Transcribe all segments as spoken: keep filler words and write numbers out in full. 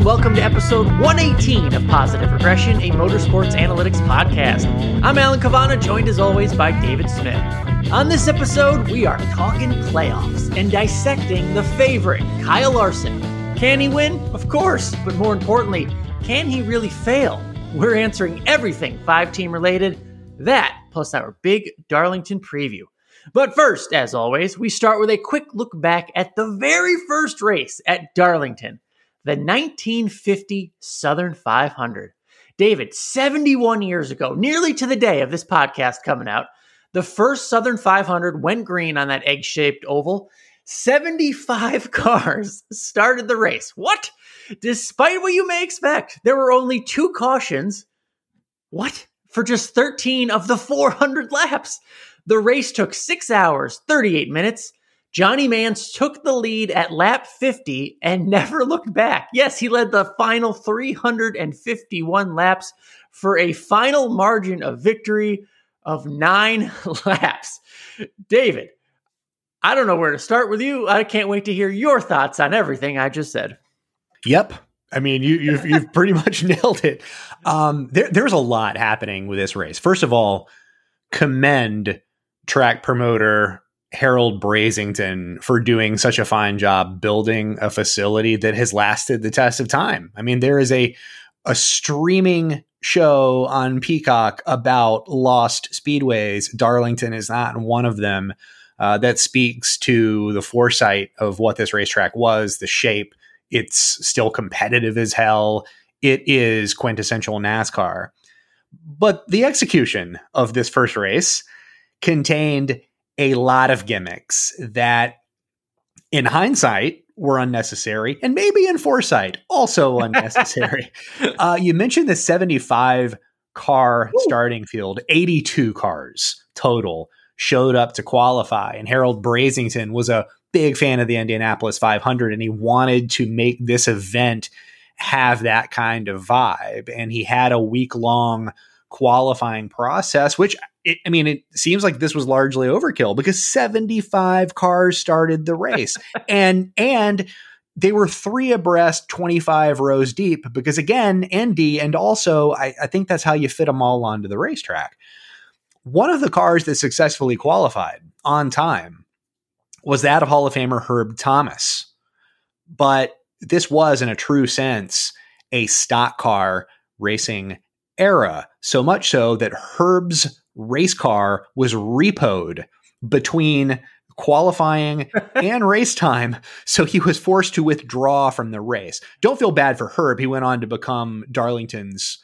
and welcome to episode one eighteen of Positive Regression, a motorsports analytics podcast. I'm Alan Cavana, joined as always by David Smith. On this episode, we are talking playoffs and dissecting the favorite, Kyle Larson. Can he win? Of course, but more importantly, can he really fail? We're answering everything five-team related, that plus our big Darlington preview. But first, as always, we start with a quick look back at the very first race at Darlington, the nineteen fifty Southern five hundred. David, seventy-one years ago, nearly to the day of this podcast coming out, the first Southern five hundred went green on that egg-shaped oval. seventy-five cars started the race. What? Despite what you may expect, there were only two cautions. What? For just thirteen of the four hundred laps. The race took six hours, thirty-eight minutes. Johnny Mantz took the lead at lap fifty and never looked back. Yes, he led the final three hundred fifty-one laps for a final margin of victory of nine laps. David, I don't know where to start with you. I can't wait to hear your thoughts on everything I just said. Yep. I mean, you, you've, you've pretty much nailed it. Um, there, there's a lot happening with this race. First of all, commend track promoter Harold Brasington for doing such a fine job building a facility that has lasted the test of time. I mean, there is a a streaming show on Peacock about lost speedways. Darlington is not one of them. Uh, that speaks to the foresight of what this racetrack was, the shape. It's still competitive as hell. It is quintessential NASCAR. But the execution of this first race contained a lot of gimmicks that, in hindsight, were unnecessary, and maybe in foresight, also unnecessary. uh, you mentioned the seventy-five car Ooh. starting field, eighty-two cars total showed up to qualify, and Harold Brasington was a big fan of the Indianapolis five hundred, and he wanted to make this event have that kind of vibe, and he had a week-long qualifying process, which it, I mean, it seems like this was largely overkill because seventy-five cars started the race and, and they were three abreast, twenty-five rows deep because again, Indy, and also I, I think that's how you fit them all onto the racetrack. One of the cars that successfully qualified on time was that of Hall of Famer Herb Thomas. But this was in a true sense, a stock car racing era. So much so that Herb's race car was repoed between qualifying and race time. So he was forced to withdraw from the race. Don't feel bad for Herb. He went on to become Darlington's,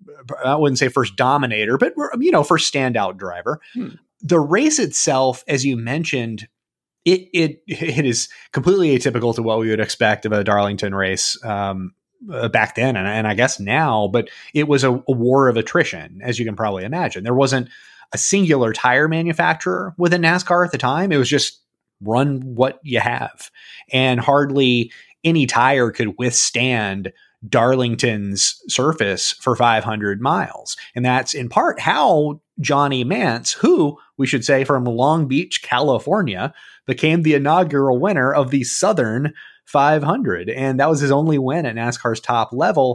I wouldn't say first dominator, but, you know, first standout driver. Hmm. The race itself, as you mentioned, it, it, it is completely atypical to what we would expect of a Darlington race. Um, Uh, back then, and, and I guess now, but it was a, a war of attrition, as you can probably imagine. There wasn't a singular tire manufacturer within NASCAR at the time. It was just run what you have. And hardly any tire could withstand Darlington's surface for five hundred miles. And that's in part how Johnny Mantz, who we should say from Long Beach, California, became the inaugural winner of the Southern five hundred. And that was his only win at NASCAR's top level.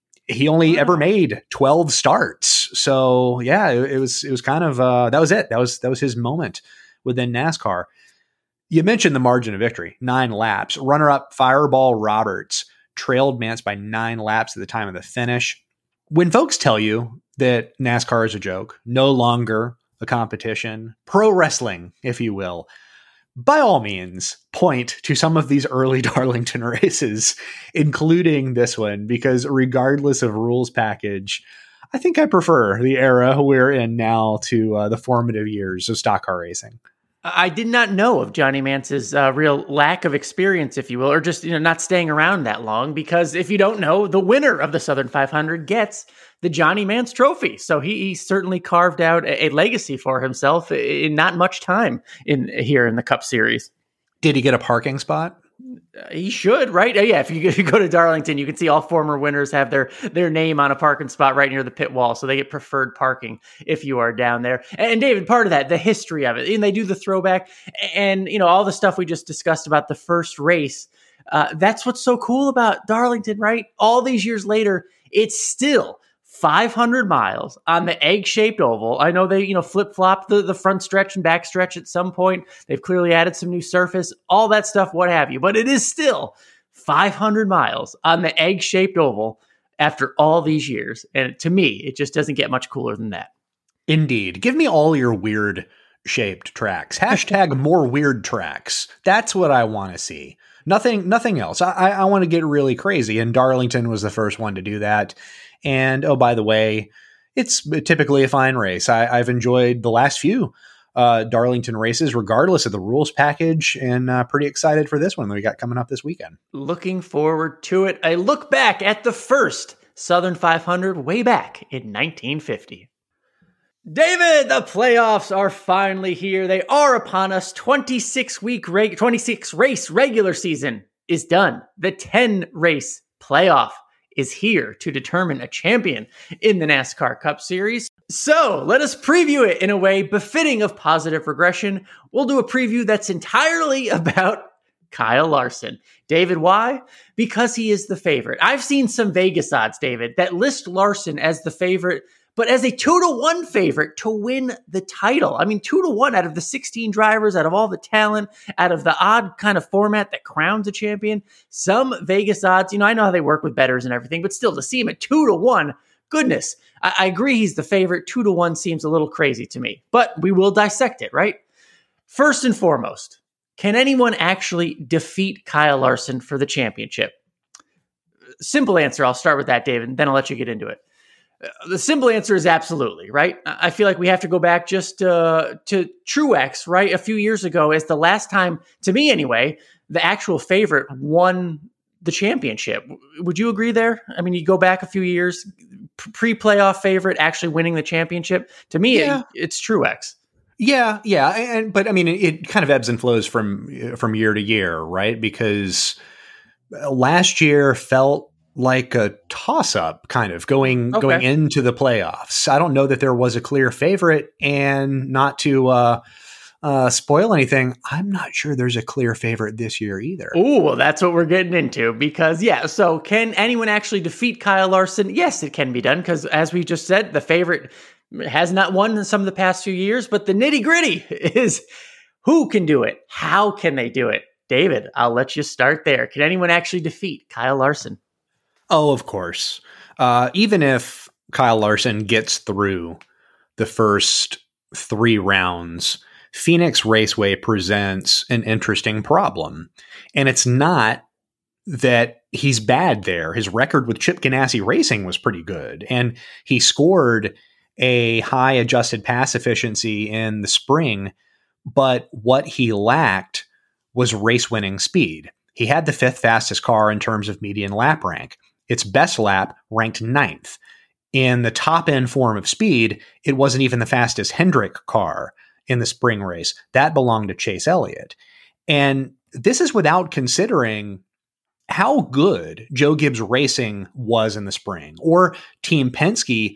He only wow. ever made twelve starts. So yeah, it, it was, it was kind of, uh, that was it. That was, that was his moment within NASCAR. You mentioned the margin of victory, nine laps. Runner up Fireball Roberts trailed Mantz by nine laps at the time of the finish. When folks tell you that NASCAR is a joke, no longer a competition, pro wrestling, if you will, by all means, point to some of these early Darlington races, including this one, because regardless of rules package, I think I prefer the era we're in now to uh, the formative years of stock car racing. I did not know of Johnny Mantz's uh, real lack of experience, if you will, or just, you know, not staying around that long, because if you don't know, the winner of the Southern five hundred gets the Johnny Mantz Trophy. So he, he certainly carved out a, a legacy for himself in not much time in here in the Cup Series. Did he get a parking spot? Uh, he should, right? Uh, yeah, if you, if you go to Darlington, you can see all former winners have their their name on a parking spot right near the pit wall, so they get preferred parking if you are down there. And, and David, part of that, the history of it, and they do the throwback, and you know all the stuff we just discussed about the first race. Uh, that's what's so cool about Darlington, right? All these years later, it's still five hundred miles on the egg-shaped oval. I know they, you know, flip-flop the, the front stretch and back stretch at some point. They've clearly added some new surface, all that stuff, what have you. But it is still five hundred miles on the egg-shaped oval after all these years. And to me, it just doesn't get much cooler than that. Indeed. Give me all your weird shaped tracks. Hashtag more weird tracks. That's what I want to see. Nothing, nothing else. I, I want to get really crazy. And Darlington was the first one to do that. And oh, by the way, it's typically a fine race. I, I've enjoyed the last few uh, Darlington races, regardless of the rules package, and uh, pretty excited for this one that we got coming up this weekend. Looking forward to it. A look back at the first Southern five hundred way back in nineteen fifty. David, the playoffs are finally here. They are upon us. twenty-six week, reg- twenty-six race regular season is done. The ten race playoff is here to determine a champion in the NASCAR Cup Series. So let us preview it in a way befitting of Positive Regression. We'll do a preview that's entirely about Kyle Larson. David, why? Because he is the favorite. I've seen some Vegas odds, David, that list Larson as the favorite, but as a two to one favorite to win the title. I mean, two to one out of the sixteen drivers, out of all the talent, out of the odd kind of format that crowns a champion. Some Vegas odds, you know, I know how they work with bettors and everything, but still to see him at two to one, goodness, I, I agree he's the favorite. Two to one seems a little crazy to me, but we will dissect it, right? First and foremost, can anyone actually defeat Kyle Larson for the championship? Simple answer. I'll start with that, David, and then I'll let you get into it. The simple answer is absolutely, right? I feel like we have to go back just uh, to Truex, right? A few years ago as the last time, to me anyway, the actual favorite won the championship. Would you agree there? I mean, you go back a few years, pre-playoff favorite actually winning the championship. To me, yeah. it, it's Truex. Yeah, yeah, and but I mean, it, it kind of ebbs and flows from from year to year, right? Because last year felt like a toss-up kind of going okay. going into the playoffs. I don't know that there was a clear favorite, and not to uh, uh, spoil anything, I'm not sure there's a clear favorite this year either. Oh, well, that's what we're getting into because, yeah, so can anyone actually defeat Kyle Larson? Yes, it can be done because, as we just said, the favorite has not won in some of the past few years, but the nitty-gritty is who can do it? How can they do it? David, I'll let you start there. Can anyone actually defeat Kyle Larson? Oh, of course. Uh, even if Kyle Larson gets through the first three rounds, Phoenix Raceway presents an interesting problem. And it's not that he's bad there. His record with Chip Ganassi Racing was pretty good. And he scored a high adjusted pass efficiency in the spring. But what he lacked was race-winning speed. He had the fifth fastest car in terms of median lap rank. Its best lap ranked ninth. In the top-end form of speed, it wasn't even the fastest Hendrick car in the spring race. That belonged to Chase Elliott. And this is without considering how good Joe Gibbs Racing was in the spring, or Team Penske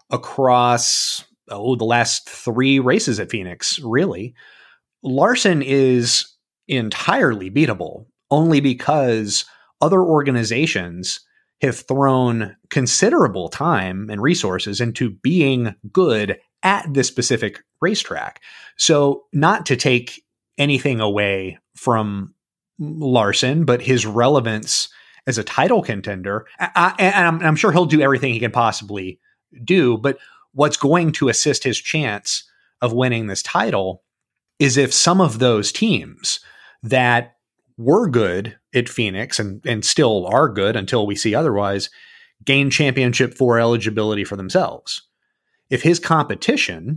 across oh, the last three races at Phoenix, really. Larson is entirely beatable, only because other organizations have thrown considerable time and resources into being good at this specific racetrack. So not to take anything away from Larson, but his relevance as a title contender, I, and I'm, I'm sure he'll do everything he can possibly do, but what's going to assist his chance of winning this title is if some of those teams that were good at Phoenix and, and still are good until we see otherwise, gain championship four eligibility for themselves. If his competition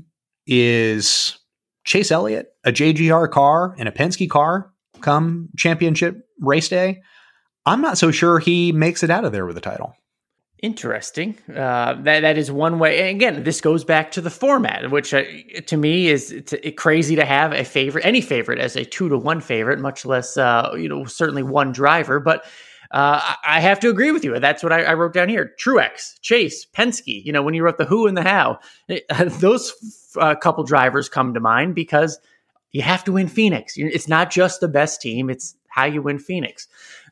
is Chase Elliott, a J G R car, and a Penske car come championship race day, I'm not so sure he makes it out of there with a title. Interesting. Uh, that that is one way. And again, this goes back to the format, which uh, to me is it's, it's crazy to have a favorite, any favorite, as a two to one favorite, much less uh, you know certainly one driver. But uh, I have to agree with you. That's what I, I wrote down here: Truex, Chase, Penske. You know, when you wrote the who and the how, it, those uh, couple drivers come to mind because you have to win Phoenix. It's not just the best team; it's how you win Phoenix.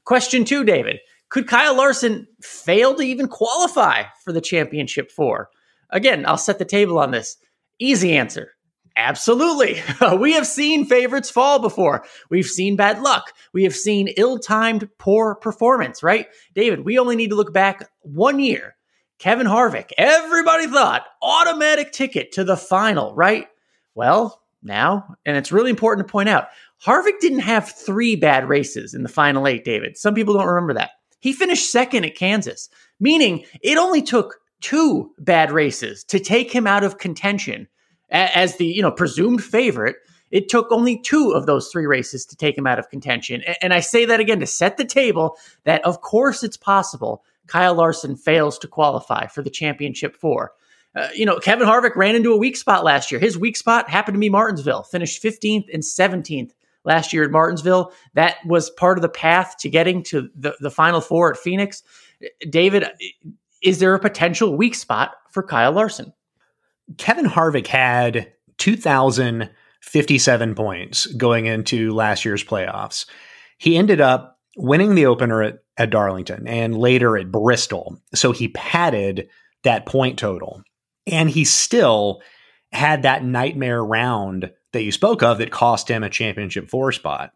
Question two, David. Could Kyle Larson fail to even qualify for the championship four? Again, I'll set the table on this. Easy answer. Absolutely. We have seen favorites fall before. We've seen bad luck. We have seen ill-timed poor performance, right? David, we only need to look back one year. Kevin Harvick, everybody thought automatic ticket to the final, right? Well, now, and it's really important to point out, Harvick didn't have three bad races in the final eight, David. Some people don't remember that. He finished second at Kansas, meaning it only took two bad races to take him out of contention as the, you know, presumed favorite. It took only two of those three races to take him out of contention. And I say that again to set the table that, of course, it's possible Kyle Larson fails to qualify for the championship four. Uh, you know, Kevin Harvick ran into a weak spot last year. His weak spot happened to be Martinsville, finished fifteenth and seventeenth last year at Martinsville. That was part of the path to getting to the, the Final Four at Phoenix. David, is there a potential weak spot for Kyle Larson? Kevin Harvick had two thousand fifty-seven points going into last year's playoffs. He ended up winning the opener at, at Darlington and later at Bristol. So he padded that point total. And he still had that nightmare round that you spoke of that cost him a championship four spot.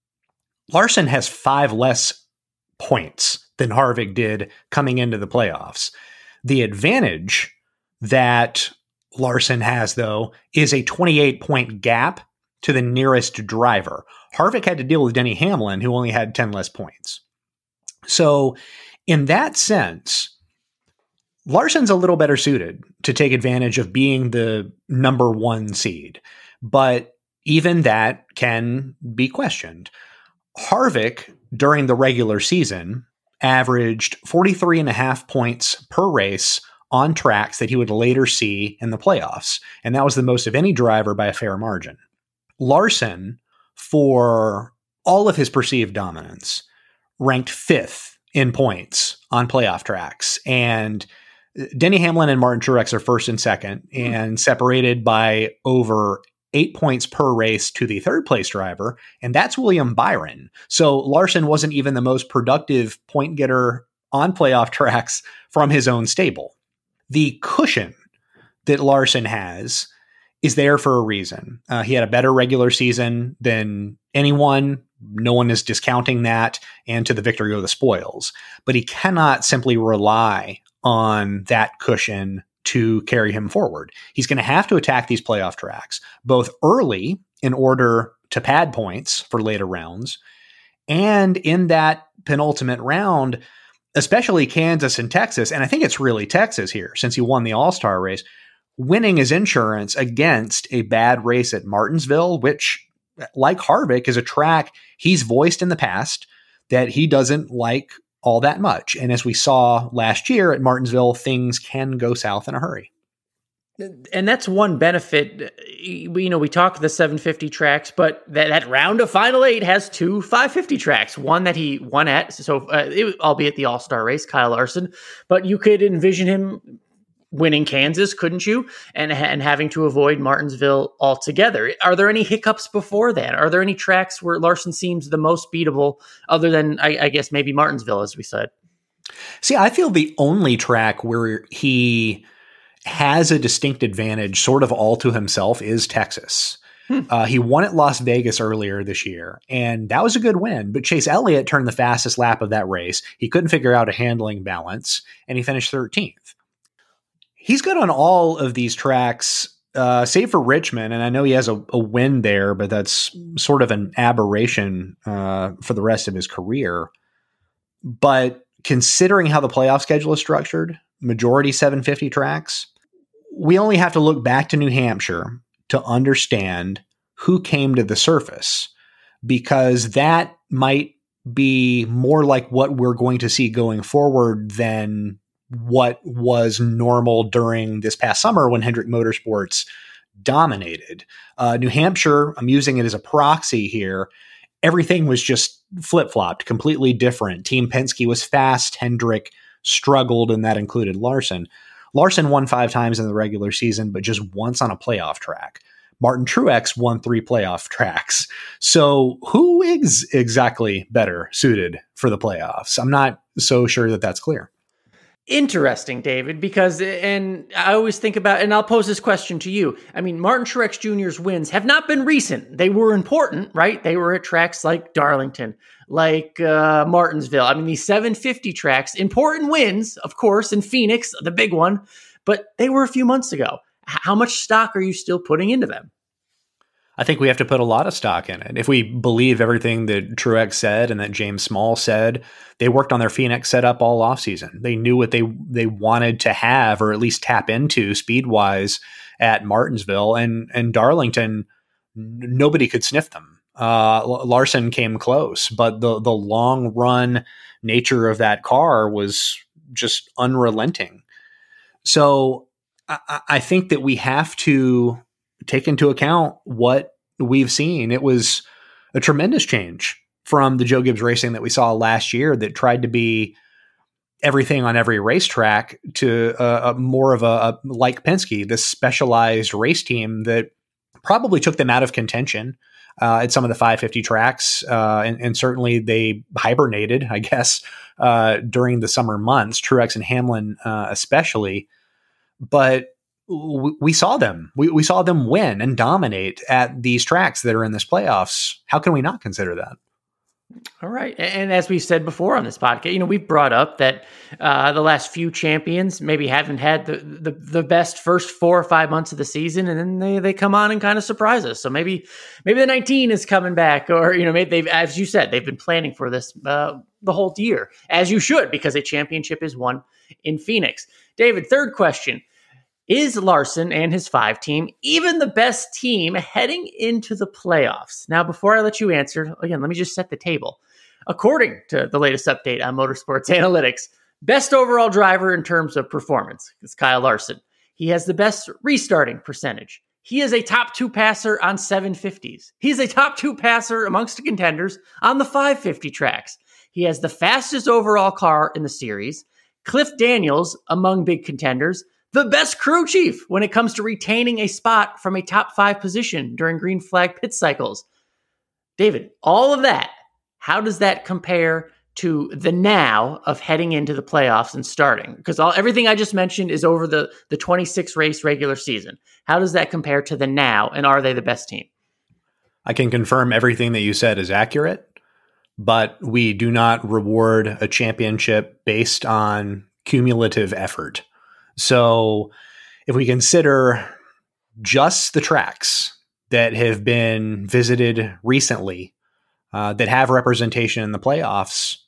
Larson has five less points than Harvick did coming into the playoffs. The advantage that Larson has, though, is a twenty-eight point gap to the nearest driver. Harvick had to deal with Denny Hamlin, who only had ten less points. So in that sense, Larson's a little better suited to take advantage of being the number one seed. But even that can be questioned. Harvick, during the regular season, averaged forty-three and a half points per race on tracks that he would later see in the playoffs. And that was the most of any driver by a fair margin. Larson, for all of his perceived dominance, ranked fifth in points on playoff tracks. And Denny Hamlin and Martin Truex are first and second, and separated by over eight points per race to the third place driver. And that's William Byron. So Larson wasn't even the most productive point getter on playoff tracks from his own stable. The cushion that Larson has is there for a reason. Uh, he had a better regular season than anyone. No one is discounting that, and to the victory go the spoils. But he cannot simply rely on that cushion to carry him forward. He's going to have to attack these playoff tracks, both early in order to pad points for later rounds, and in that penultimate round, especially Kansas and Texas, and I think it's really Texas here, since he won the All-Star race, winning his insurance against a bad race at Martinsville, which, like Harvick, is a track he's voiced in the past that he doesn't like all that much. And as we saw last year at Martinsville, things can go south in a hurry. And that's one benefit. You know, we talk the seven fifty tracks, but that, that round of Final Eight has two five fifty tracks. One that he won at, so uh, it, albeit the All-Star race, Kyle Larson. But you could envision him winning Kansas, couldn't you? And and having to avoid Martinsville altogether. Are there any hiccups before that? Are there any tracks where Larson seems the most beatable, other than I, I guess maybe Martinsville, as we said? See, I feel the only track where he has a distinct advantage sort of all to himself is Texas. Hmm. Uh, he won at Las Vegas earlier this year, and that was a good win. But Chase Elliott turned the fastest lap of that race. He couldn't figure out a handling balance, and he finished thirteenth. He's good on all of these tracks, uh, save for Richmond, and I know he has a, a win there, but that's sort of an aberration uh, for the rest of his career. But considering how the playoff schedule is structured, majority seven fifty tracks, we only have to look back to New Hampshire to understand who came to the surface, because that might be more like what we're going to see going forward than what was normal during this past summer when Hendrick Motorsports dominated. Uh, New Hampshire, I'm using it as a proxy here. Everything was just flip-flopped, completely different. Team Penske was fast. Hendrick struggled, and that included Larson. Larson won five times in the regular season, but just once on a playoff track. Martin Truex won three playoff tracks. So who is exactly better suited for the playoffs? I'm not so sure that that's clear. Interesting, David, because, and I always think about, and I'll pose this question to you. I mean, Martin Truex Junior's wins have not been recent. They were important, right? They were at tracks like Darlington, like uh, Martinsville. I mean, these seven fifty tracks, important wins, of course, in Phoenix, the big one, but they were a few months ago. How much stock are you still putting into them? I think we have to put a lot of stock in it. If we believe everything that Truex said and that James Small said, they worked on their Phoenix setup all offseason. They knew what they they wanted to have, or at least tap into speed-wise at Martinsville. And, and Darlington, n- nobody could sniff them. Uh, Larson came close, but the, the long-run nature of that car was just unrelenting. So I, I think that we have to take into account what we've seen. It was a tremendous change from the Joe Gibbs Racing that we saw last year that tried to be everything on every racetrack to a, a more of a, a like Penske, this specialized race team that probably took them out of contention uh, at some of the five fifty tracks. Uh, and, and certainly they hibernated, I guess, uh, during the summer months, Truex and Hamlin uh, especially. But we saw them. We, we saw them win and dominate at these tracks that are in this playoffs. How can we not consider that? All right. And as we said before on this podcast, you know, we've brought up that uh, the last few champions maybe haven't had the, the the best first four or five months of the season, and then they, they come on and kind of surprise us. So maybe maybe the nineteen is coming back, or, you know, maybe they've, as you said, they've been planning for this uh, the whole year, as you should, because a championship is won in Phoenix. David, third question. Is Larson and his five team even the best team heading into the playoffs? Now, before I let you answer, again, let me just set the table. According to the latest update on Motorsports Analytics, best overall driver in terms of performance is Kyle Larson. He has the best restarting percentage. He is a top two passer on seven fifties. He's a top two passer amongst the contenders on the five fifty tracks. He has the fastest overall car in the series. Cliff Daniels among big contenders. The best crew chief when it comes to retaining a spot from a top five position during green flag pit cycles. David, all of that, how does that compare to the now of heading into the playoffs and starting? Because all everything I just mentioned is over the, the twenty-six race regular season. How does that compare to the now, and are they the best team? I can confirm everything that you said is accurate, but we do not reward a championship based on cumulative effort. So if we consider just the tracks that have been visited recently uh, that have representation in the playoffs,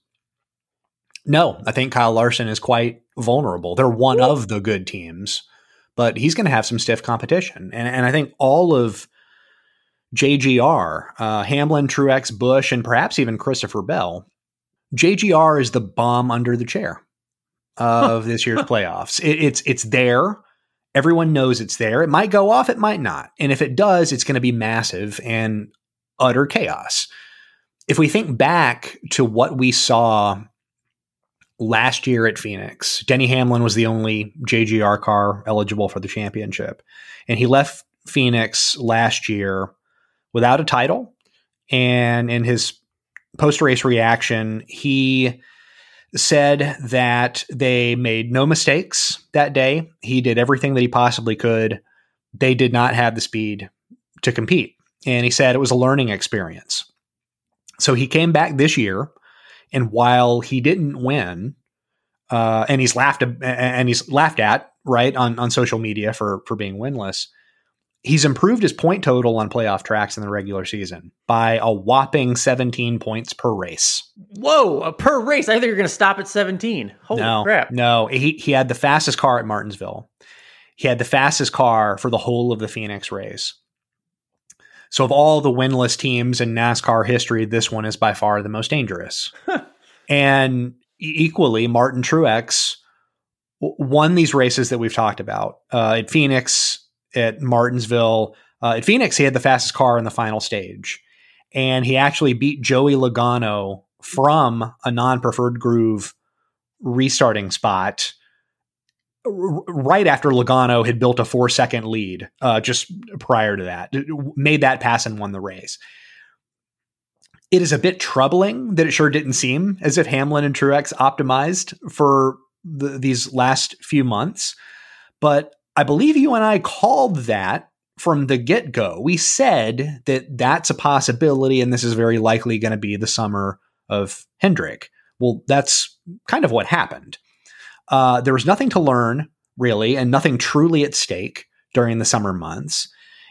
no, I think Kyle Larson is quite vulnerable. They're one of the good teams, but he's going to have some stiff competition. And, and I think all of J G R, uh, Hamlin, Truex, Busch, and perhaps even Christopher Bell, J G R is the bomb under the chair of this year's playoffs. It, it's it's there. Everyone knows it's there. It might go off. It might not. And if it does, it's going to be massive and utter chaos. If we think back to what we saw last year at Phoenix, Denny Hamlin was the only J G R car eligible for the championship. And he left Phoenix last year without a title. And in his post-race reaction, he said that they made no mistakes that day. He did everything that he possibly could. They did not have the speed to compete. And he said it was a learning experience. So he came back this year, and while he didn't win, uh, and he's laughed and he's laughed at right on, on social media for, for being winless, he's improved his point total on playoff tracks in the regular season by a whopping seventeen points per race. Whoa, per race. I think you're going to stop at seventeen. Holy no, crap. No, he, he had the fastest car at Martinsville. He had the fastest car for the whole of the Phoenix race. So of all the winless teams in NASCAR history, this one is by far the most dangerous. And equally, Martin Truex won these races that we've talked about. Uh, at Phoenix, at Martinsville. Uh, at Phoenix, he had the fastest car in the final stage. And he actually beat Joey Logano from a non-preferred groove restarting spot r- right after Logano had built a four second lead, uh, just prior to that, made that pass and won the race. It is a bit troubling that it sure didn't seem as if Hamlin and Truex optimized for the, these last few months. But I believe you and I called that from the get-go. We said that that's a possibility, and this is very likely going to be the summer of Hendrick. Well, that's kind of what happened. Uh, there was nothing to learn, really, and nothing truly at stake during the summer months.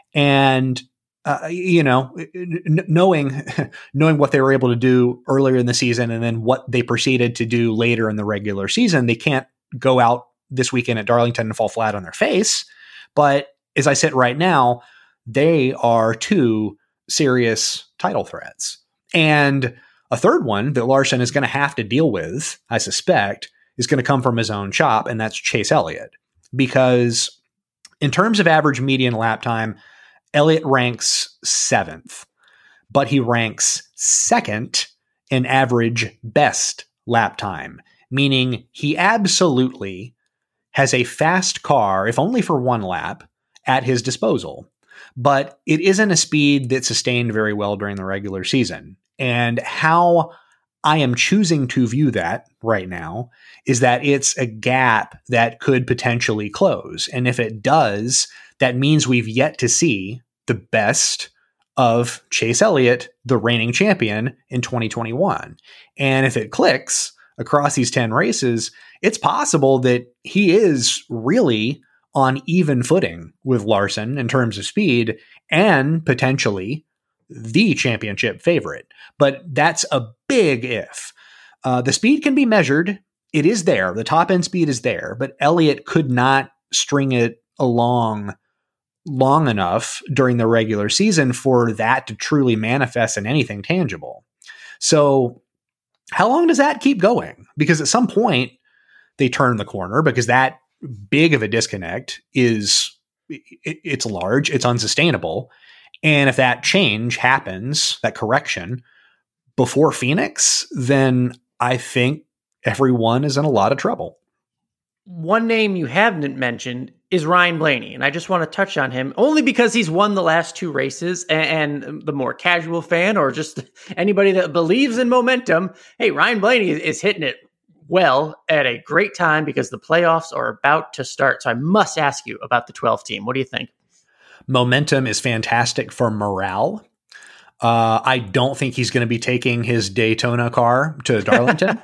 And Uh, you know, n- knowing knowing what they were able to do earlier in the season and then what they proceeded to do later in the regular season, they can't go out this weekend at Darlington and fall flat on their face. But as I sit right now, they are two serious title threats. And a third one that Larson is going to have to deal with, I suspect, is going to come from his own shop, and that's Chase Elliott. Because in terms of average median lap time, Elliott ranks seventh, but he ranks second in average best lap time, meaning he absolutely has a fast car, if only for one lap, at his disposal. But it isn't a speed that sustained very well during the regular season. And how I am choosing to view that right now is that it's a gap that could potentially close. And if it does, that means we've yet to see the best of Chase Elliott, the reigning champion in twenty twenty-one. And if it clicks across these ten races, it's possible that he is really on even footing with Larson in terms of speed and potentially the championship favorite. But that's a big if. Uh, the speed can be measured. It is there. The top end speed is there, but Elliott could not string it along long enough during the regular season for that to truly manifest in anything tangible. So how long does that keep going? Because at some point they turn the corner, because that big of a disconnect is it, it's large, it's unsustainable. And if that change happens, that correction before Phoenix, then I think everyone is in a lot of trouble. One name you haven't mentioned is Ryan Blaney, and I just want to touch on him only because he's won the last two races, and, and the more casual fan or just anybody that believes in momentum, hey, Ryan Blaney is, is hitting it well at a great time because the playoffs are about to start. So I must ask you about the twelve team. What do you think? Momentum is fantastic for morale. Uh, I don't think he's going to be taking his Daytona car to Darlington.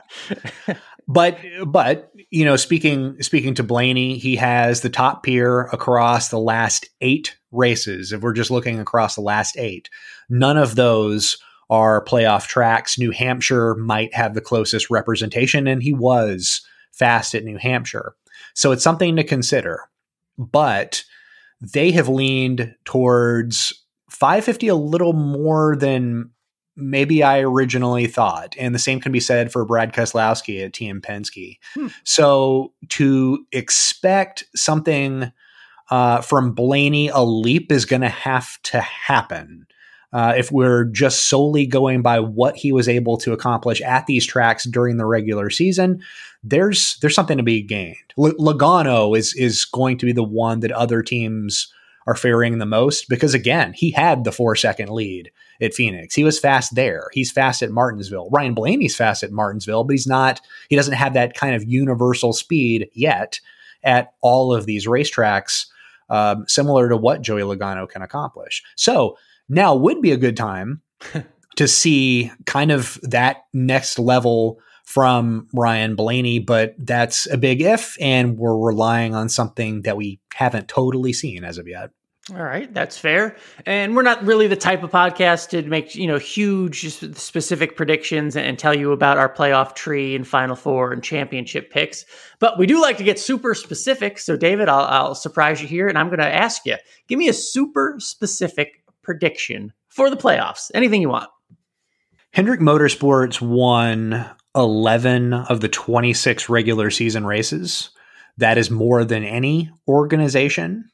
But, but you know, speaking speaking to Blaney, he has the top peer across the last eight races. If we're just looking across the last eight, none of those are playoff tracks. New Hampshire might have the closest representation, and he was fast at New Hampshire. So it's something to consider. But they have leaned towards five fifty a little more than maybe I originally thought. And the same can be said for Brad Keselowski at Team Penske. Hmm. So to expect something uh, from Blaney, a leap is going to have to happen. Uh, if we're just solely going by what he was able to accomplish at these tracks during the regular season, there's there's something to be gained. L- Logano is is going to be the one that other teams are fearing the most because, again, he had the four-second lead at Phoenix. He was fast there. He's fast at Martinsville. Ryan Blaney's fast at Martinsville, but he's not, he doesn't have that kind of universal speed yet at all of these racetracks, um, similar to what Joey Logano can accomplish. So now would be a good time to see kind of that next level from Ryan Blaney, but that's a big if, and we're relying on something that we haven't totally seen as of yet. All right, that's fair. And we're not really the type of podcast to make, you know, huge specific predictions and tell you about our playoff tree and Final Four and championship picks. But we do like to get super specific. So, David, I'll, I'll surprise you here, and I'm going to ask you, give me a super specific prediction for the playoffs. Anything you want. Hendrick Motorsports won eleven of the twenty-six regular season races. That is more than any organization.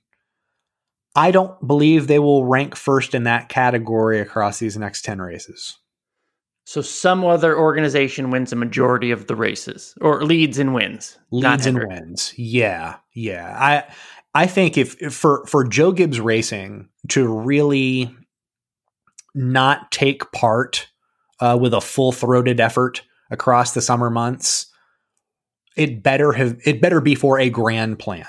I don't believe they will rank first in that category across these next ten races. So some other organization wins a majority of the races, or leads and wins. Leads and wins. Yeah, yeah. I I think if, if for for Joe Gibbs Racing to really not take part uh, with a full throated effort across the summer months, it better have it better be for a grand plan.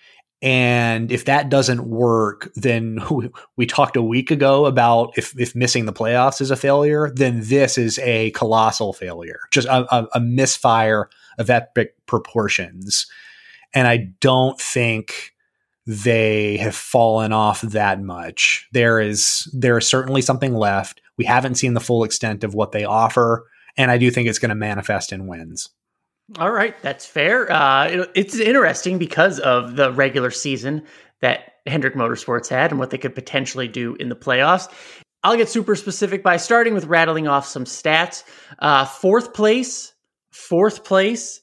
And if that doesn't work, then we, we talked a week ago about if, if missing the playoffs is a failure, then this is a colossal failure, just a, a, a misfire of epic proportions. And I don't think they have fallen off that much. There is, there is certainly something left. We haven't seen the full extent of what they offer. And I do think it's going to manifest in wins. All right, that's fair. Uh, it, it's interesting because of the regular season that Hendrick Motorsports had and what they could potentially do in the playoffs. I'll get super specific by starting with rattling off some stats. Uh, fourth place, fourth place,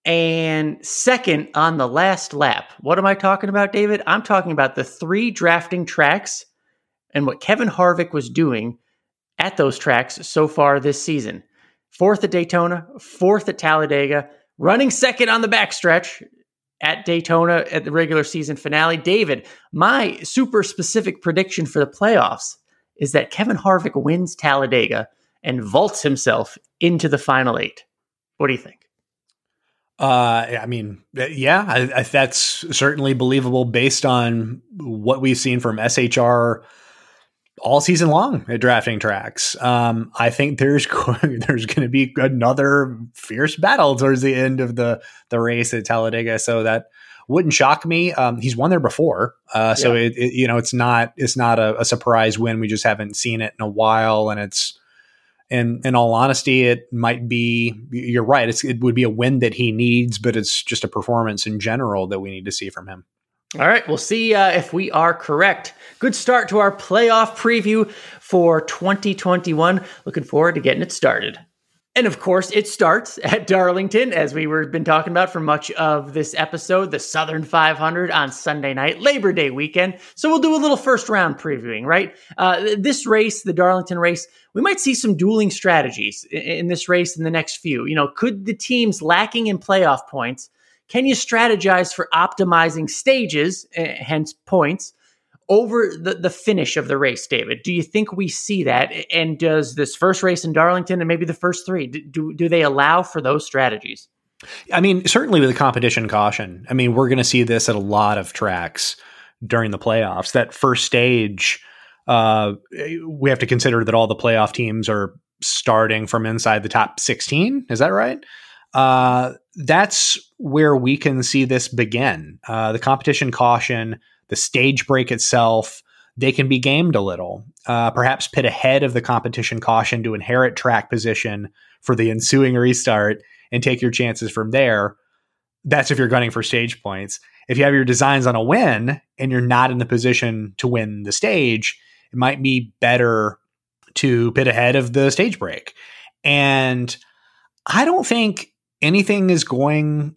and second on the last lap. What am I talking about, David? I'm talking about the three drafting tracks and what Kevin Harvick was doing at those tracks so far this season. Fourth at Daytona, fourth at Talladega, running second on the backstretch at Daytona at the regular season finale. David, my super specific prediction for the playoffs is that Kevin Harvick wins Talladega and vaults himself into the final eight. What do you think? Uh, I mean, yeah, I, I, that's certainly believable based on what we've seen from S H R all season long at drafting tracks. Um, I think there's going, there's going to be another fierce battle towards the end of the the race at Talladega, so that wouldn't shock me. Um, he's won there before, uh, so yeah. it, it you know it's not it's not a, a surprise win. We just haven't seen it in a while, and it's in in all honesty, it might be. You're right. It's, it would be a win that he needs, but it's just a performance in general that we need to see from him. All right, we'll see uh, if we are correct. Good start to our playoff preview for twenty twenty-one. Looking forward to getting it started. And of course, it starts at Darlington, as we were been talking about for much of this episode, the Southern five hundred on Sunday night, Labor Day weekend. So we'll do a little first round previewing, right? Uh, this race, the Darlington race, we might see some dueling strategies in, in this race in the next few. You know, could the teams lacking in playoff points, can you strategize for optimizing stages, uh, hence points, over the, the finish of the race, David? Do you think we see that? And does this first race in Darlington and maybe the first three, do, do they allow for those strategies? I mean, certainly with the competition caution. I mean, we're going to see this at a lot of tracks during the playoffs. That first stage, uh, we have to consider that all the playoff teams are starting from inside the top sixteen. Is that right? Uh, that's where we can see this begin. Uh, the competition caution, the stage break itself, they can be gamed a little. Uh, perhaps pit ahead of the competition caution to inherit track position for the ensuing restart and take your chances from there. That's if you're gunning for stage points. If you have your designs on a win and you're not in the position to win the stage, it might be better to pit ahead of the stage break. And I don't think anything is going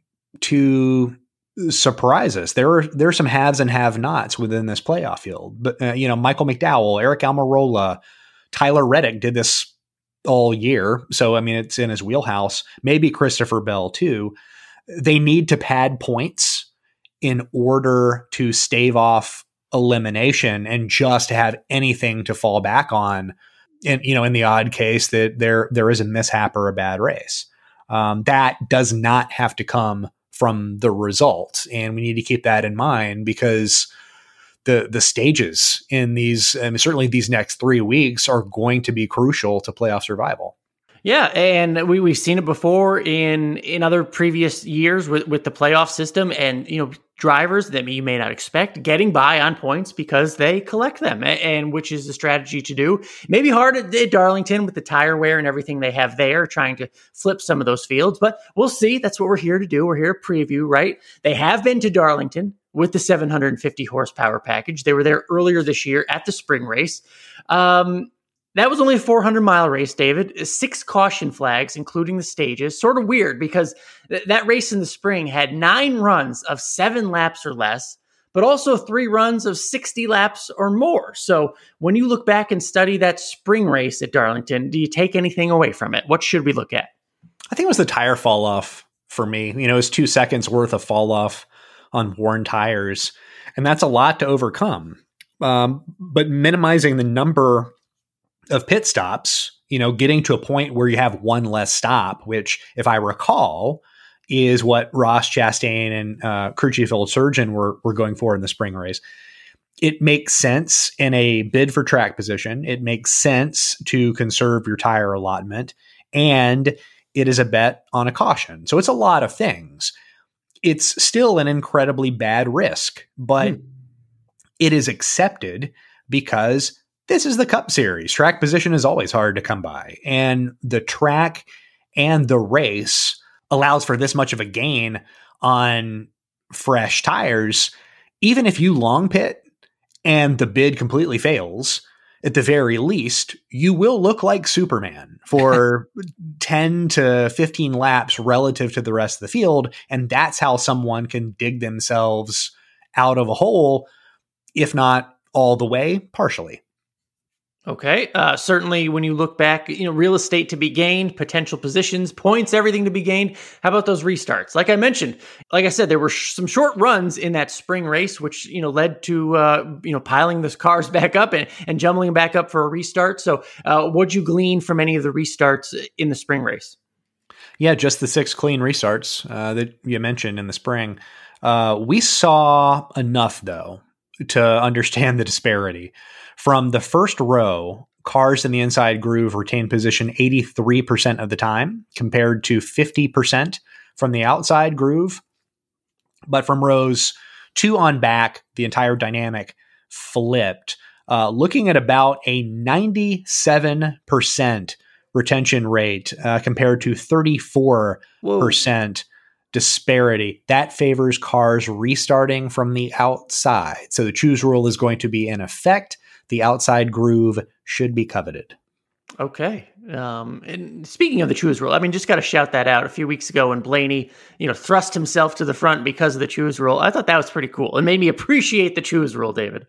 to surprise us. There are there are some haves and have-nots within this playoff field. But uh, you know, Michael McDowell, Eric Almirola, Tyler Reddick did this all year. So I mean, it's in his wheelhouse. Maybe Christopher Bell too. They need to pad points in order to stave off elimination and just have anything to fall back on. And you know, in the odd case that there there is a mishap or a bad race. Um, that does not have to come from the result. And we need to keep that in mind because the the stages in these, um, certainly these next three weeks are going to be crucial to playoff survival. Yeah, and we, we've seen it before in in other previous years with, with the playoff system, and you know, drivers that you may not expect getting by on points because they collect them, and, and which is the strategy to do. Maybe hard at, at Darlington with the tire wear and everything they have there, trying to flip some of those fields, but we'll see. That's what we're here to do. We're here to preview, right? They have been to Darlington with the seven hundred fifty horsepower package. They were there earlier this year at the spring race. Um, That was only a four hundred mile race, David. Six caution flags, including the stages. Sort of weird because th- that race in the spring had nine runs of seven laps or less, but also three runs of sixty laps or more. So when you look back and study that spring race at Darlington, do you take anything away from it? What should we look at? I think it was the tire fall off for me. You know, it was two seconds worth of fall off on worn tires, and that's a lot to overcome. Um, but minimizing the number of pit stops, you know, getting to a point where you have one less stop, which, if I recall, is what Ross Chastain and uh, crew chief Phil Surgeon were were going for in the spring race. It makes sense in a bid for track position. It makes sense to conserve your tire allotment, and it is a bet on a caution. So it's a lot of things. It's still an incredibly bad risk, but mm. it is accepted because this is the Cup Series. Track position is always hard to come by, and the track and the race allows for this much of a gain on fresh tires. Even if you long pit and the bid completely fails, at the very least, you will look like Superman for ten to fifteen laps relative to the rest of the field. And that's how someone can dig themselves out of a hole, if not all the way, partially. Okay. Uh, certainly when you look back, you know, real estate to be gained, potential positions, points, everything to be gained. How about those restarts? Like I mentioned, like I said, there were sh- some short runs in that spring race, which, you know, led to, uh, you know, piling the cars back up and, and jumbling back up for a restart. So uh, what'd you glean from any of the restarts in the spring race? Yeah, just the six clean restarts uh, that you mentioned in the spring. Uh, we saw enough, though, to understand the disparity. From the first row, cars in the inside groove retained position eighty-three percent of the time, compared to fifty percent from the outside groove. But from rows two on back, the entire dynamic flipped, uh, looking at about a ninety-seven percent retention rate uh, compared to thirty-four percent Whoa. Disparity. That favors cars restarting from the outside. So the choose rule is going to be in effect. The outside groove should be coveted. Okay. Um, and speaking of the choose rule, I mean, just got to shout that out. A few weeks ago when Blaney, you know, thrust himself to the front because of the choose rule, I thought that was pretty cool. It made me appreciate the choose rule, David.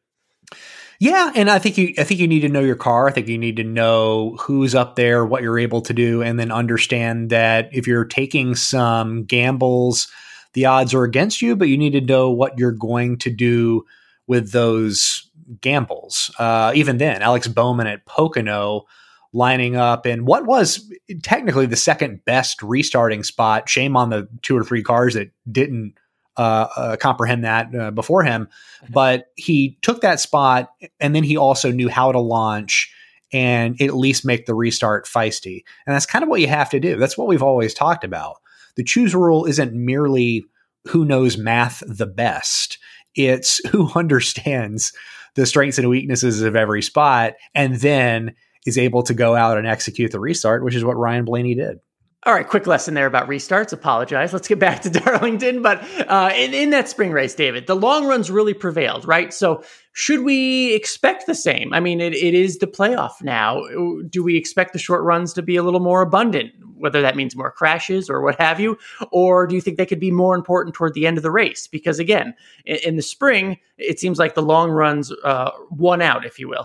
Yeah, and I think you I think you need to know your car. I think you need to know who's up there, what you're able to do, and then understand that if you're taking some gambles, the odds are against you, but you need to know what you're going to do with those gambles. Uh, even then, Alex Bowman at Pocono lining up in what was technically the second best restarting spot. Shame on the two or three cars that didn't uh, uh, comprehend that uh, before him. But he took that spot, and then he also knew how to launch and at least make the restart feisty. And that's kind of what you have to do. That's what we've always talked about. The choose rule isn't merely who knows math the best. It's who understands the strengths and weaknesses of every spot and then is able to go out and execute the restart, which is what Ryan Blaney did. All right, quick lesson there about restarts. Apologize. Let's get back to Darlington. But uh, in, in that spring race, David, the long runs really prevailed, right? So should we expect the same? I mean, it, it is the playoff now. Do we expect the short runs to be a little more abundant, whether that means more crashes or what have you? Or do you think they could be more important toward the end of the race? Because again, in, in the spring, it seems like the long runs uh, won out, if you will.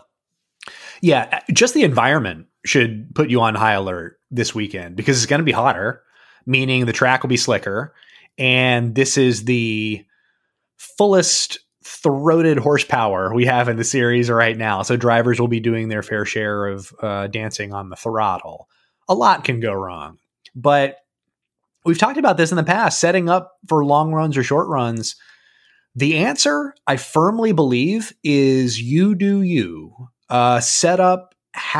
Yeah, just the environment should put you on high alert this weekend because it's going to be hotter, meaning the track will be slicker. And this is the fullest throated horsepower we have in the series right now. So drivers will be doing their fair share of uh, dancing on the throttle. A lot can go wrong, but we've talked about this in the past, setting up for long runs or short runs. The answer, I firmly believe, is you do you. Uh, set up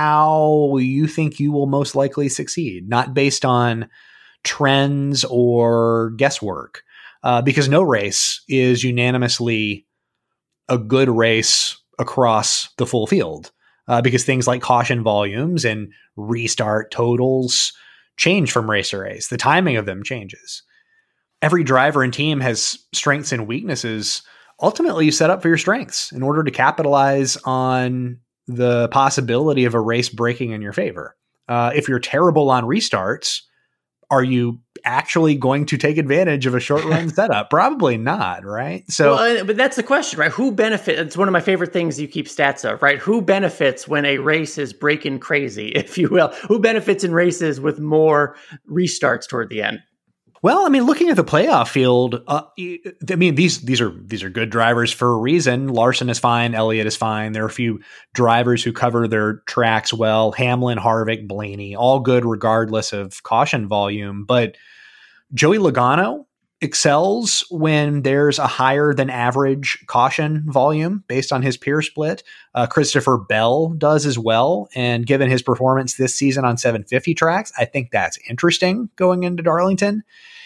how you think you will most likely succeed, not based on trends or guesswork, uh, because no race is unanimously a good race across the full field, uh, because things like caution volumes and restart totals change from race to race. The timing of them changes. Every driver and team has strengths and weaknesses. Ultimately, you set up for your strengths in order to capitalize on the possibility of a race breaking in your favor. Uh, if you're terrible on restarts, are you actually going to take advantage of a short run setup? Probably not, right? So, well, but that's the question, right? Who benefits? It's one of my favorite things you keep stats of, right? Who benefits when a race is breaking crazy, if you will? Who benefits in races with more restarts toward the end? Well, I mean, looking at the playoff field, uh, I mean, these these are these are good drivers for a reason. Larson is fine. Elliott is fine. There are a few drivers who cover their tracks well. Hamlin, Harvick, Blaney, all good regardless of caution volume. But Joey Logano excels when there's a higher than average caution volume based on his peer split. Uh, Christopher Bell does as well. And given his performance this season on seven fifty tracks, I think that's interesting going into Darlington.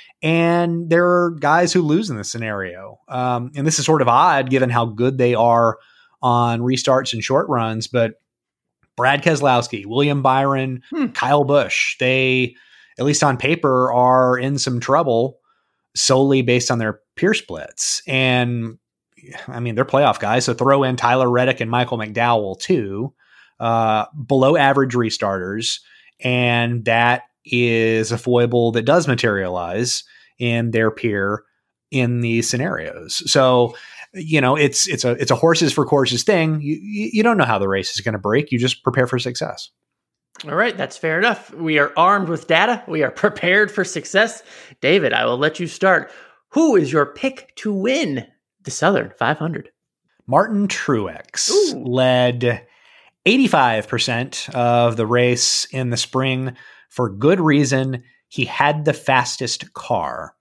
And there are guys who lose in this scenario. Um, and this is sort of odd given how good they are on restarts and short runs. But Brad Keselowski, William Byron, hmm. Kyle Busch, they, at least on paper, are in some trouble solely based on their peer splits. And I mean, they're playoff guys. So throw in Tyler Reddick and Michael McDowell too, uh, below average restarters. And that is a foible that does materialize in their peer in these scenarios. So, you know, it's, it's a, it's a horses for courses thing. You, you don't know how the race is going to break. You just prepare for success. All right. That's fair enough. We are armed with data. We are prepared for success. David, I will let you start. Who is your pick to win the Southern five hundred? Martin Truex Ooh. led eighty-five percent of the race in the spring. For good reason, he had the fastest car.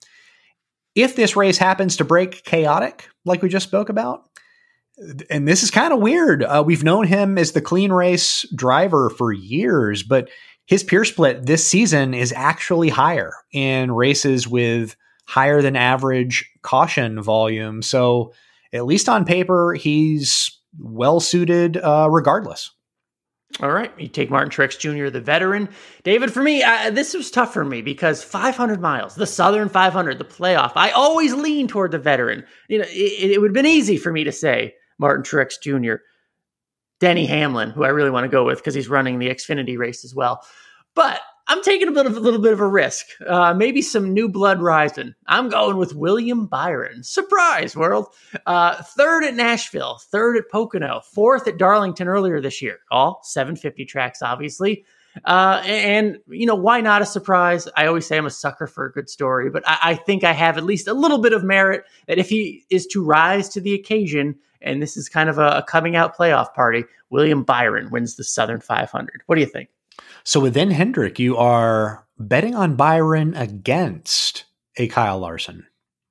If this race happens to break chaotic, like we just spoke about, and this is kind of weird, uh, we've known him as the clean race driver for years, but his peer split this season is actually higher in races with higher than average caution volume. So at least on paper, he's well suited uh, regardless. All right. You take Martin Truex Junior, the veteran. David, for me, uh, this was tough for me because five hundred miles, the Southern five hundred, the playoff, I always lean toward the veteran. You know, it, it would have been easy for me to say Martin Truex Junior, Denny Hamlin, who I really want to go with because he's running the Xfinity race as well. But I'm taking a bit of a little bit of a risk. Uh, maybe some new blood rising. I'm going with William Byron. Surprise, world. Uh, third at Nashville, third at Pocono, fourth at Darlington earlier this year. All seven fifty tracks, obviously. Uh, and, you know, why not a surprise? I always say I'm a sucker for a good story, but I, I think I have at least a little bit of merit that if he is to rise to the occasion, and this is kind of a, a coming out playoff party, William Byron wins the Southern five hundred. What do you think? So within Hendrick, you are betting on Byron against a Kyle Larson.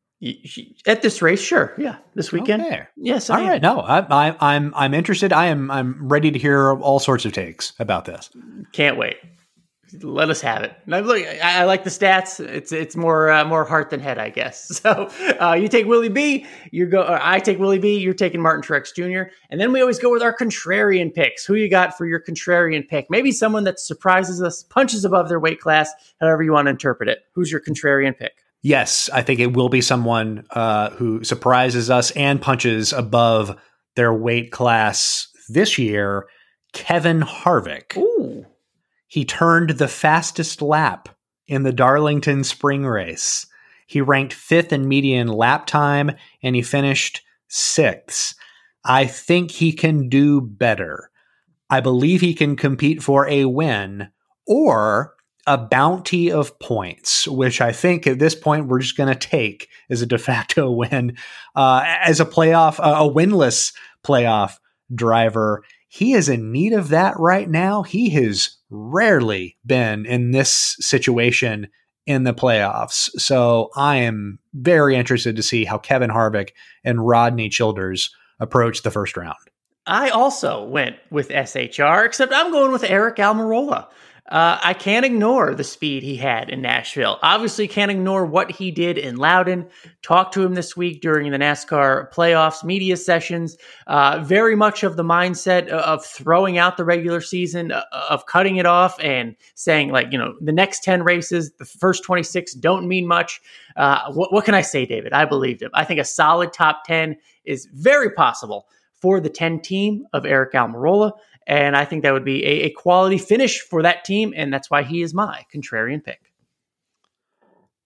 At this race, sure, yeah, this weekend, okay. yes. I all am. right, no, I, I, I'm I'm interested. I am I'm ready to hear all sorts of takes about this. Can't wait. Let us have it. Now, look, I, I like the stats. It's it's more uh, more heart than head, I guess. So uh, you take Willie B. You go. Or I take Willie B. You're taking Martin Truex Junior And then we always go with our contrarian picks. Who you got for your contrarian pick? Maybe someone that surprises us, punches above their weight class. However you want to interpret it. Who's your contrarian pick? Yes, I think it will be someone uh, who surprises us and punches above their weight class this year. Kevin Harvick. Ooh. He turned the fastest lap in the Darlington Spring Race. He ranked fifth in median lap time, and he finished sixth. I think he can do better. I believe he can compete for a win or a bounty of points, which I think at this point we're just going to take as a de facto win. Uh, as a playoff, uh, a winless playoff driver, he is in need of that right now. He has rarely been in this situation in the playoffs. So I am very interested to see how Kevin Harvick and Rodney Childers approach the first round. I also went with S H R, except I'm going with Aric Almirola. Uh, I can't ignore the speed he had in Nashville. Obviously can't ignore what he did in Loudon. Talked to him this week during the NASCAR playoffs, media sessions. Uh, very much of the mindset of throwing out the regular season, uh, of cutting it off and saying, like, you know, the next ten races, the first twenty-six don't mean much. Uh, what, what can I say, David? I believed him. I think a solid top ten is very possible for the ten team of Aric Almirola. And I think that would be a, a quality finish for that team. And that's why he is my contrarian pick.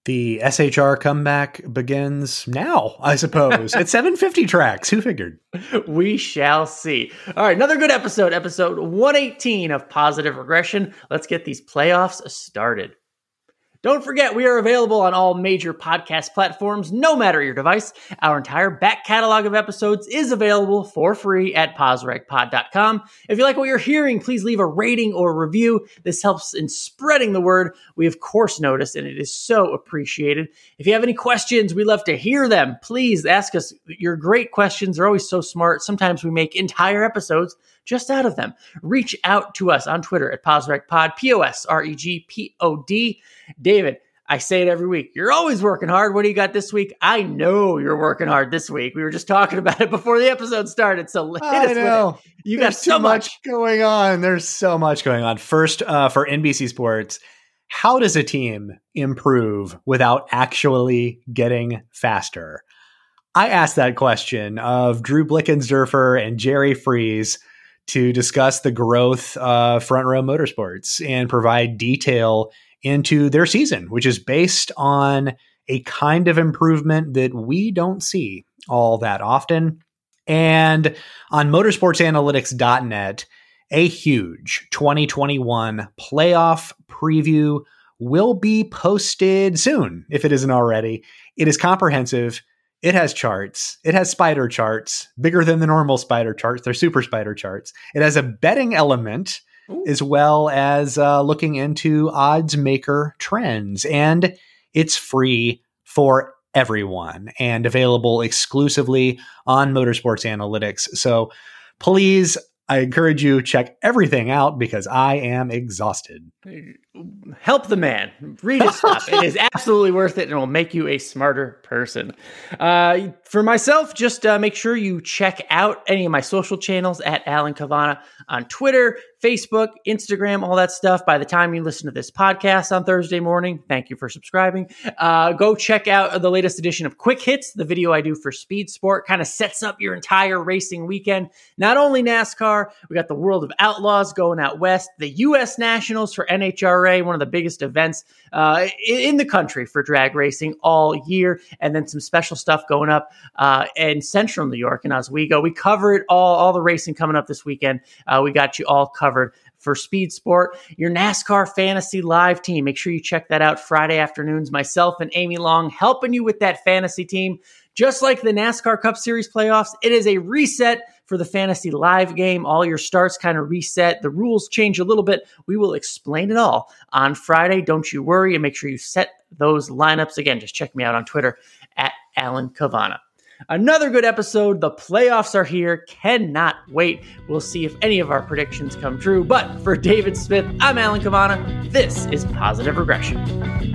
The S H R comeback begins now, I suppose. At seven fifty tracks. Who figured? We shall see. All right, another good episode, episode one eighteen of Positive Regression. Let's get these playoffs started. Don't forget, we are available on all major podcast platforms, no matter your device. Our entire back catalog of episodes is available for free at posreg pod dot com. If you like what you're hearing, please leave a rating or review. This helps in spreading the word. We, of course, notice, and it is so appreciated. If you have any questions, we love to hear them. Please ask us. Your great questions are always so smart. Sometimes we make entire episodes just out of them. Reach out to us on Twitter at posregpod, P O S R E G P O D. David, I say it every week. You're always working hard. What do you got this week? I know you're working hard this week. We were just talking about it before the episode started. So hit us I know. with it. You There's got so too much. much going on. There's so much going on. First, uh, for N B C Sports, how does a team improve without actually getting faster? I asked that question of Drew Blickensderfer and Jerry Freese to discuss the growth of Front Row Motorsports and provide detail into their season, which is based on a kind of improvement that we don't see all that often. And on motorsports analytics dot net, a huge twenty twenty-one playoff preview will be posted soon, if it isn't already. It is comprehensive. It has charts. It has spider charts, bigger than the normal spider charts. They're super spider charts. It has a betting element, Ooh. as well as uh, looking into odds maker trends. And it's free for everyone and available exclusively on Motorsports Analytics. So please, I encourage you, check everything out because I am exhausted. Help the man. Read his stuff. It is absolutely worth it and it will make you a smarter person. Uh, for myself, just uh, make sure you check out any of my social channels at Alan Cavanna on Twitter, Facebook, Instagram, all that stuff. By the time you listen to this podcast on Thursday morning, thank you for subscribing. Uh, go check out the latest edition of Quick Hits, the video I do for Speed Sport. Kind of sets up your entire racing weekend. Not only NASCAR, we got the World of Outlaws going out west, the U S Nationals for N H R A, one of the biggest events uh, in the country for drag racing all year, and then some special stuff going up uh, in Central New York in Oswego. We cover it all, all the racing coming up this weekend. Uh, we got you all covered for Speed Sport. Your NASCAR Fantasy Live team, make sure you check that out Friday afternoons. Myself and Amy Long helping you with that fantasy team. Just like the NASCAR Cup Series playoffs, it is a reset for the Fantasy Live game. All your starts kind of reset. The rules change a little bit. We will explain it all on Friday. Don't you worry, and make sure you set those lineups. Again, just check me out on Twitter at Alan Cavanna. Another good episode. The playoffs are here. Cannot wait. We'll see if any of our predictions come true. But for David Smith, I'm Alan Cavanna. This is Positive Regression.